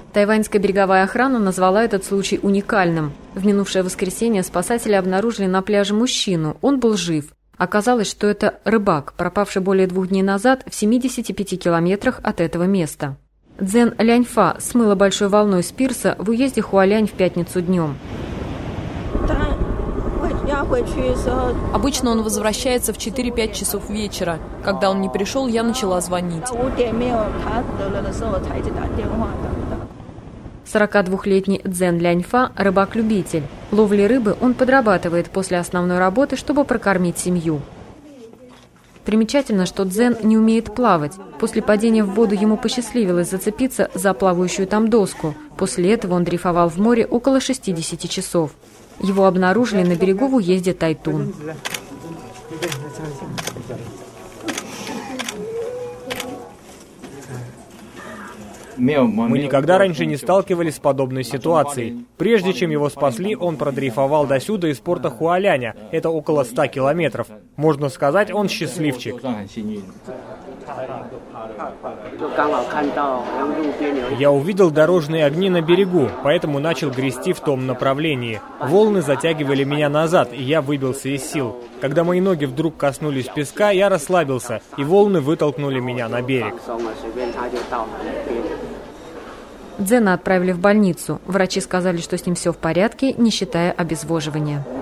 Тайваньская береговая охрана назвала этот случай уникальным. В минувшее воскресенье спасатели обнаружили на пляже мужчину. Он был жив. Оказалось, что это рыбак, пропавший более 2 дней назад в 75 километрах от этого места. Цзэн Ляньфа смыла большой волной с пирса в уезде Хуалянь в пятницу днем. Обычно он возвращается в 4-5 часов вечера. Когда он не пришел, я начала звонить. 42-летний Цзэн Ляньфа – рыбак-любитель. Ловли рыбы он подрабатывает после основной работы, чтобы прокормить семью. Примечательно, что Цзэн не умеет плавать. После падения в воду ему посчастливилось зацепиться за плавающую там доску. После этого он дрейфовал в море около 60 часов. Его обнаружили на берегу в уезде Тайтун. Мы никогда раньше не сталкивались с подобной ситуацией. Прежде чем его спасли, он продрейфовал досюда из порта Хуаляня. Это около 100 километров. Можно сказать, он счастливчик. Я увидел дорожные огни на берегу, поэтому начал грести в том направлении. Волны затягивали меня назад, и я выбился из сил. Когда мои ноги вдруг коснулись песка, я расслабился, и волны вытолкнули меня на берег. Цзэна отправили в больницу. Врачи сказали, что с ним все в порядке, не считая обезвоживания.